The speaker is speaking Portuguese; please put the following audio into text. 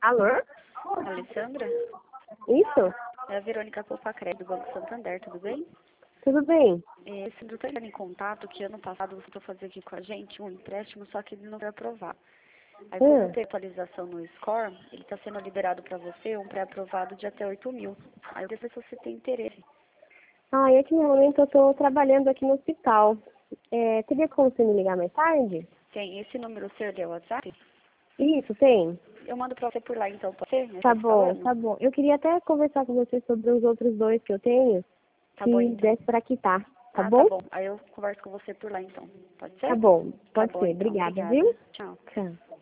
Alô? Alessandra? Isso? É a Verônica Copacred, do Banco Santander, tudo bem? Tudo bem? Alessandra, eu estou entrando em contato que ano passado você tentou fazer aqui com a gente um empréstimo, só que ele não foi aprovado. Aí, como tem atualização no score, ele está sendo liberado para você um pré-aprovado de até 8.000. Aí eu queria ver se você tem interesse. É que no momento eu estou trabalhando aqui no hospital. Teria como você me ligar mais tarde? Tem esse número seu de WhatsApp? Isso, tem. Eu mando para você por lá, então, pode ser? Tá bom, tá bom. Eu queria até conversar com você sobre os outros dois que eu tenho, Tá bom, se então. desse pra quitar. Tá Ah, bom? tá bom. Aí eu converso com você por lá, então. Pode ser? Tá bom, Tá pode bom, ser. então. Obrigada, Obrigada. viu? Tchau. Tchau.